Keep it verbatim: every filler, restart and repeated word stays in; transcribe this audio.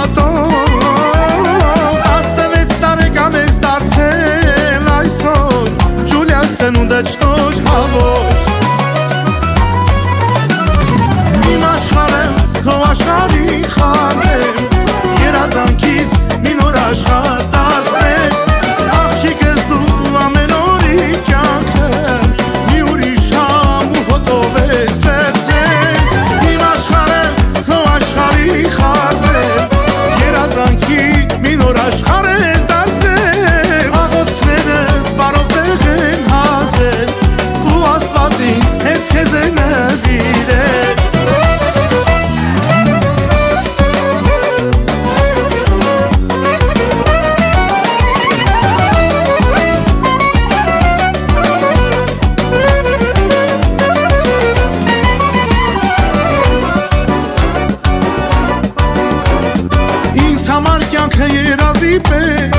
մոտով Աստվեց տարեկան ես դարձել այսօր Ջուլիաս ծնունդը չտոր հավոր Իմ աշխարհեմ քո աշխարհի խառնեմ Երազանքիս մի նոր աշխարհ դարձնեմ Աղջիկս դու ամեն օրի կյանքը Մի ուրիշ համ ու հոտով ես տեսնեմ Իմ աշխարհեմ քո աշխարհի խառնեմ Երազանքի մի նոր աշխարհ ես դարձել Աղոթքներս բարով տեղ են հասել Ու Աստված ինձ հենց քեզ է նվիրել Ինձ համար կյանքը երազի պես